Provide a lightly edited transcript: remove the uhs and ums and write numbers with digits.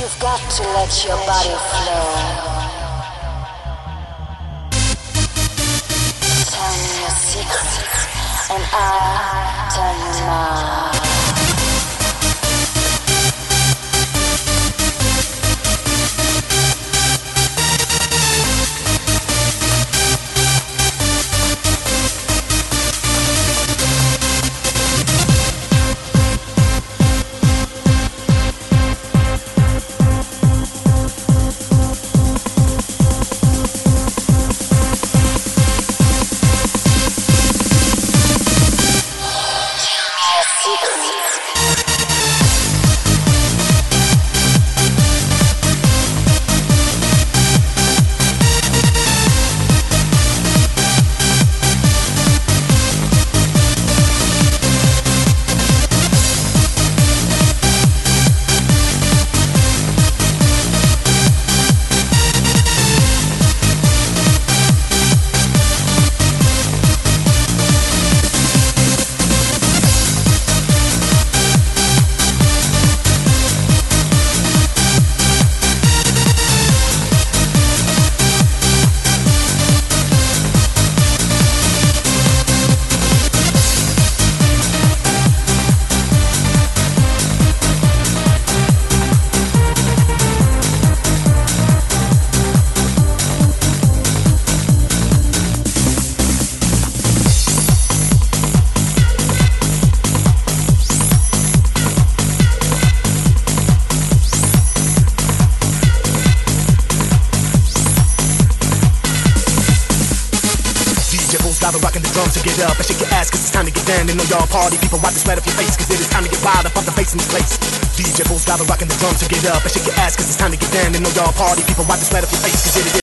You've got to let your body flow. Tell me your secrets, and I'll tell you mine. Rocking the drums to get up and shake your ass, cause it's time to get down. And know y'all party people, wipe the sweat off your face, cause it is time to get wild up off the face in this place. DJ Bulls, rocking the drums to get up and shake your ass, cause it's time to get down. And know y'all party people, wipe the sweat off your face, cause it is